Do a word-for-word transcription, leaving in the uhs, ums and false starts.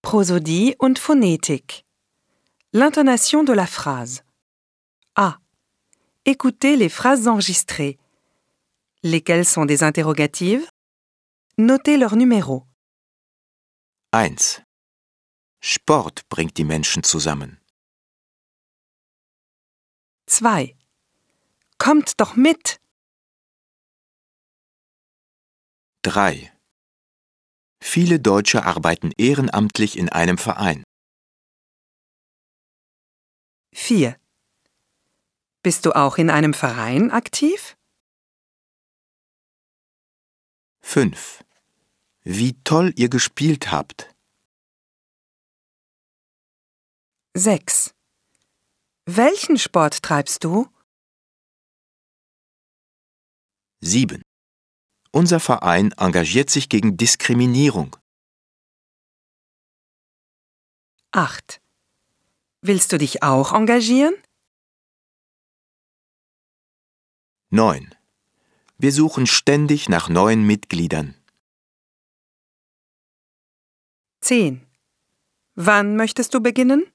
Prosodie und Phonétique. L'intonation de la phrase. A. Écoutez les phrases enregistrées. Lesquelles sont des interrogatives? Notez leur numéro. eins. Sport bringt die Menschen zusammen. zwei. Kommt doch mit! drei. Viele Deutsche arbeiten ehrenamtlich in einem Verein. vier. Bist du auch in einem Verein aktiv? fünf. Wie toll ihr gespielt habt. sechs. Welchen Sport treibst du? sieben. Unser Verein engagiert sich gegen Diskriminierung. acht. Willst du dich auch engagieren? neun. Wir suchen ständig nach neuen Mitgliedern. zehn. Wann möchtest du beginnen?